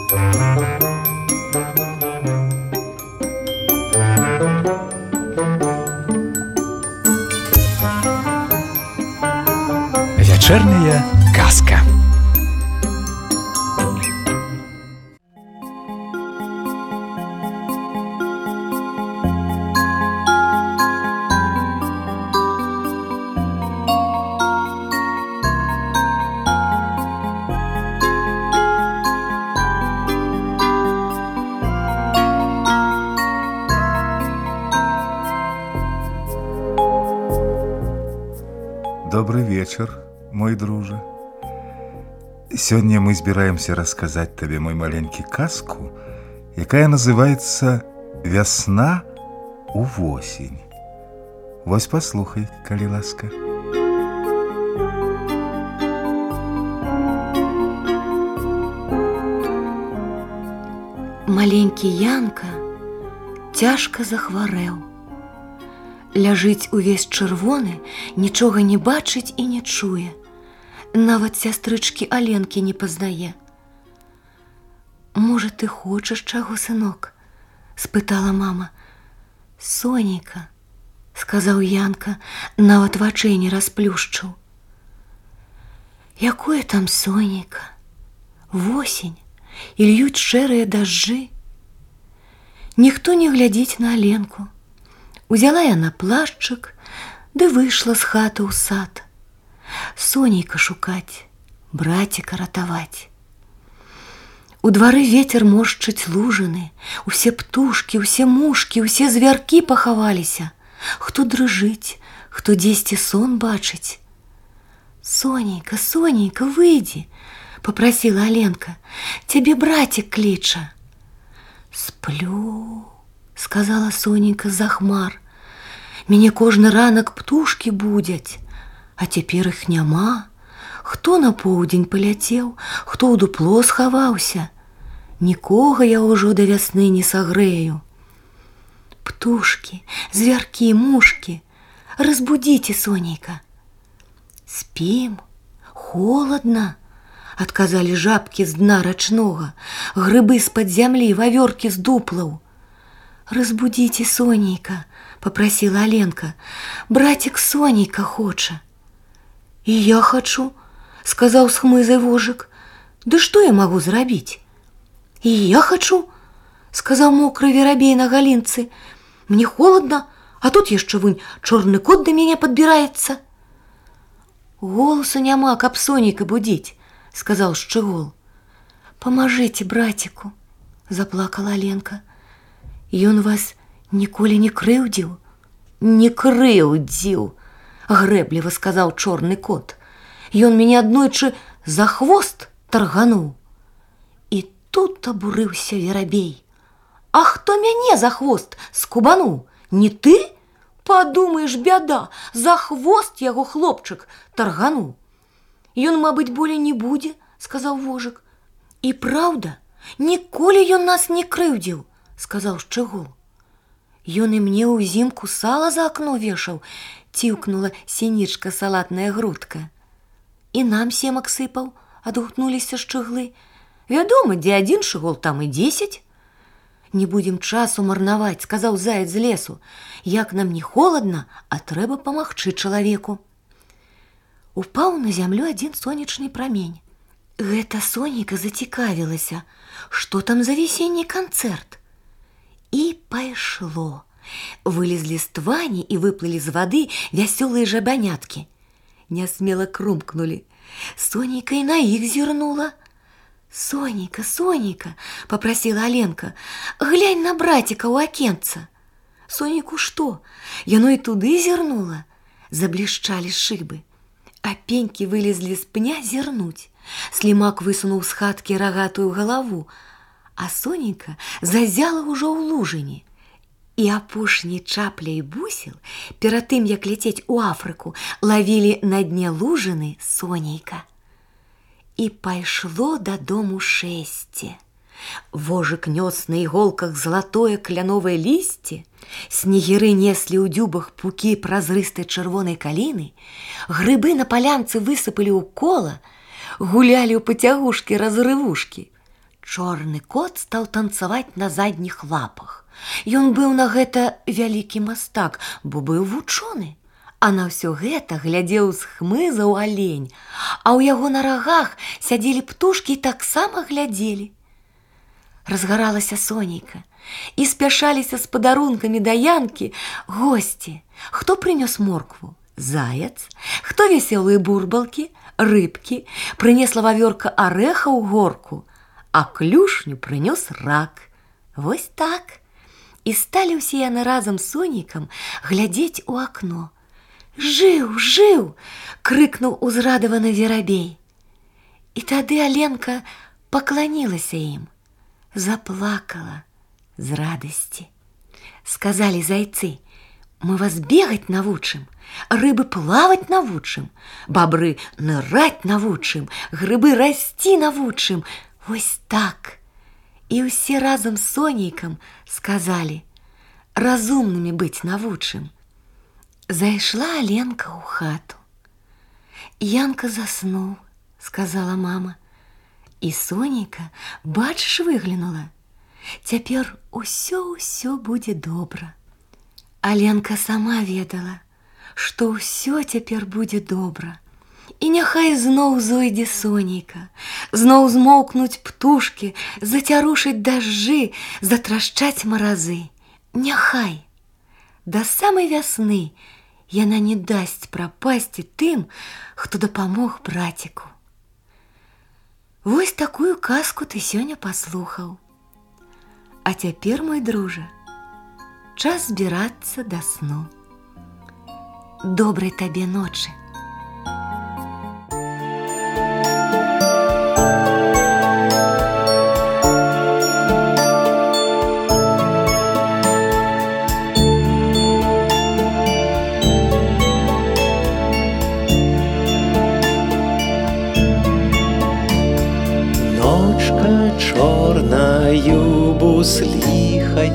Вечерняя казка. Добрый вечер, мой друже. Сёння мы збіраемся расказаць табе мой маленькі казку, якая называецца «Вясна у восень». Вось паслухай, калі ласка. Маленькі Янка цяжка захварэў. Ляжыць увесь чырвоны, нічога не бачыць і не чуе. Нават сястрычкі Аленкі не пазнае. «Можа, ты хочаш чаго, сынок?» – спытала мама. «Сонейка», – сказаў Янка, нават вачэй не расплюшчыў. «Якое там сонейка? Восень, і льюць шэрыя дажджы. Ніхто не глядзіць на Аленку. Узяла яна плашчык, ды выйшла з хаты ў сад. Сонейка шукаць, браціка ратаваць. У двары ветер моршчыць лужыны, усе птушкі, усе мушкі, усе звяркі пахаваліся. Хто дрыжыць, хто дзесьці сон бачыць. «Сонейка, Сонейка, выйдзі!» – папрасіла Аленка. «Цябе братик кліча». «Сплю», – сказала Сонейка з-за хмар. «Мяне кожны ранак птушкі будзяць, а цяпер іх няма. Хто на поўдзень паляцеў, хто ў дупло схаваўся. Нікога я ўжо да вясны не сагрэю. Птушкі, звяркі, мушкі, разбудзіце, Сонейка». «Спім, холадна», – адказалі жабкі з дна рачнога, грыбы з-пад зямлі, вавёркі з дуплаў. «Разбудзіце, Сонейка», – папрасіла Аленка. «Братик Сонейка хоча». «І я хачу», – сказаў з хмызай вожык. «Ды што я магу зрабіць?» «І я хачу», – сказаў мокры верабей на галінцы. «Мне холадна, а тут яшчэ вунь чорны кот да мяне падбіраецца». «Голасу няма, каб Сонейка будзіць», – сказаў шчыгол. «Памажыце братику», – заплакала Аленка. «Ён вас ніколі не крыўдзіў?» «Не крыўдзіў», – грэбліва сказаў чорны кот. «Ён мяне аднойчы за хвост таргануў». І тут абурыўся верабей. «А хто мяне за хвост скубануў? Не ты? Падумаеш, бяда, за хвост яго хлопчык таргануў». «Ён, мабыць, болей не будзе», – сказаў вожык. «І праўда, ніколі ён нас не крыўдзіў», – сказаў шчыгол. «Ён і мне ўзімку сала за акно вешаў», – ціўкнула сінічка салатная грудка. «І нам семак сыпаў», – адгукнуліся шчыглы. «Вядома, дзе адзін шчыгол, там і 10. «Не будзем часу марнаваць», – сказаў заяц з лесу. «Як нам не холадна, а трэба памагчы чалавеку». Упаў на зямлю адзін сонечны прамень. Гэта Сонейка зацікавілася, што там за весенні канцэрт. І пайшло. Вылезлі з твані і выплылі з вады вясёлыя жабаняткі. Нясмела крумкнулі. Сонейка і на іх зірнула. «Сонейка, Сонейка», – папрасіла Аленка, – «глянь на браціка ў акенца». Сонейку што? Яно і туды зірнула. Заблішчалі шыбы. А пенькі вылезлі з пня зірнуць. Слімак высунуў з хаткі рагатую галаву, а Сонейка зазяла ўжо ў лужыні. І апошні чапля і бусел, перад тым, як ляцець у Афрыку, лавілі на дне лужыны Сонейка. І пайшло дадому шэсце. Вожык нёс на іголках залатое кляновае лісце, снегіры неслі ў дзюбах пукі празрыстай чырвонай каліны, грыбы на палянцы высыпалі ў кола, гулялі ў пацягушкі-разрывушкі. Чорны кот стаў танцаваць на задніх лапах. Ён быў на гэта вялікі мастак, бо быў вучоны. А на ўсё гэта глядзеў з хмызаў алень, а ў яго на рагах сядзелі птушкі і таксама глядзелі. Разгаралася сонейка, і спяшаліся з падарункамі да Янкі госці. Хто прынёс моркву? Заяц. Хто весёлыя бурбалкі? Рыбкі. Прынесла вавёрка арэха ў горку, а клюшню прынёс рак. Вось так. І сталі ўсе яны разам з сонейкам глядзець у акно. «Жыў, жыў!» – крыкнуў узрадаваны верабей. І тады Аленка пакланілася ім, заплакала з радасці. Сказалі зайцы: «Мы вас бегаць навучым, рыбы плаваць навучым, бабры ныраць навучым, грыбы расці навучым». Вось так. І ўсе разам з сонейкам сказалі: «Разумнымі быць навучым». Зайшла Аленка ў хату. «Янка заснуў», – сказала мама. І сонейка, бачыш, выглянула. Цяпер усё будзе добра. Аленка сама ведала, што ўсё цяпер будзе добра. І няхай зноў зойдзе сонейка, зноў змоўкнуць птушкі, зацярушыць дажджы, затрашчаць маразы. Няхай да самай вясны яна не дасць прапасці тым, хто дапамог браціку. Вось такую казку ты сёння паслухаў. А цяпер, мой дружа, час збірацца да сну. Добрай табе ночы. Чорнаю бусліхай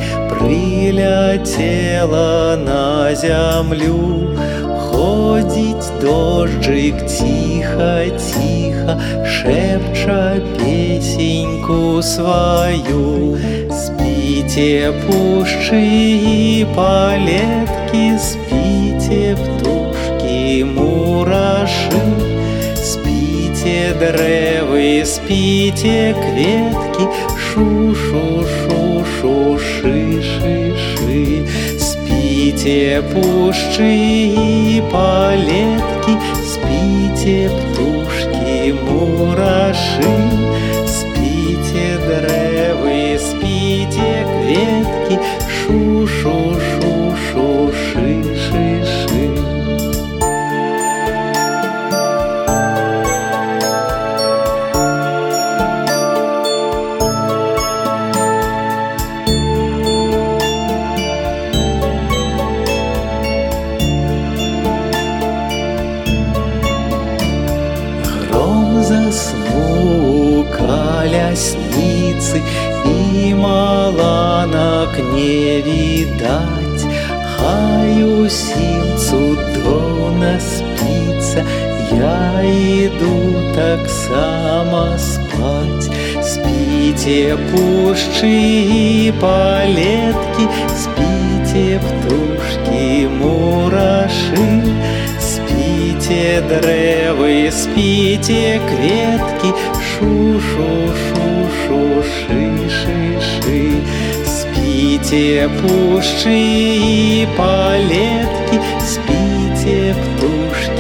прыляцела на зямлю. Ходзіць дожджык ціха-ціха, шэпча песеньку сваю. Спіце пушчы і палеткі, спіце птушкі мурашы. Спіце дрэвы, спіце кветкі, шу-шу-шу-шу, шы-шы-шы. Спіце пушчы і палеткі, спіце птушкі мурашы. Спіце дрэвы, спіце кветкі, шу-шу-шу-шу, шы-шы-шы. Заснуў калясніцы, і маланак не відаць. Хай усім цудоўна спіцца, я іду таксама спаць. Спіце пушчы і палеткі, спіце птушкі мурашы. Спіце дрэвы, спіце кветкі, шу-шу-шу-шу, шы-шы-шы. Спіце пушчы і палеткі, спіце птушкі